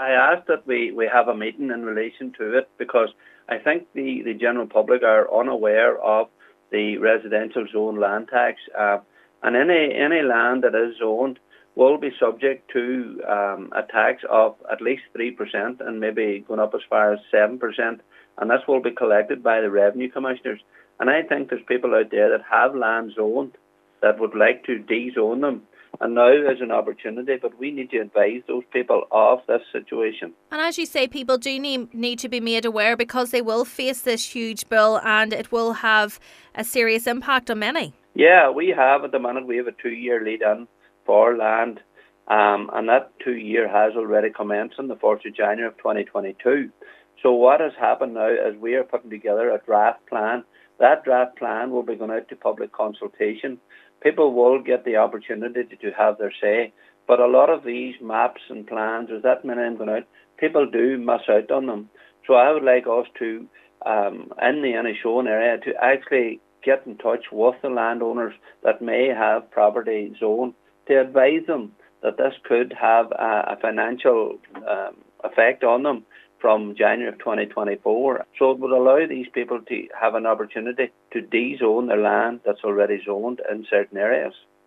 I asked that we have a meeting in relation to it because I think the general public are unaware of the residential zone land tax, and any land that is zoned will be subject to a tax of at least 3% and maybe going up as far as 7%, and this will be collected by the revenue commissioners. And I think there's people out there that have land zoned that would like to de-zone them. And now is an opportunity, but we need to advise those people of this situation. And as you say, people do need to be made aware because they will face this huge bill and it will have a serious impact on many. Yeah, we have at the minute, we have a 2-year lead in for land, and that 2 year has already commenced on the 4th of January of 2022. So what has happened now is we are putting together a draft plan. That draft plan will be going out to public consultation. People will get the opportunity to have their say, but a lot of these maps and plans, there's that many of them going out, people do miss out on them. So I would like us to, in the Inishowen area, to actually get in touch with the landowners that may have property zoned to advise them that this could have a financial effect on them from January of 2024. So it would allow these people to have an opportunity to de-zone their land that's already zoned in certain areas.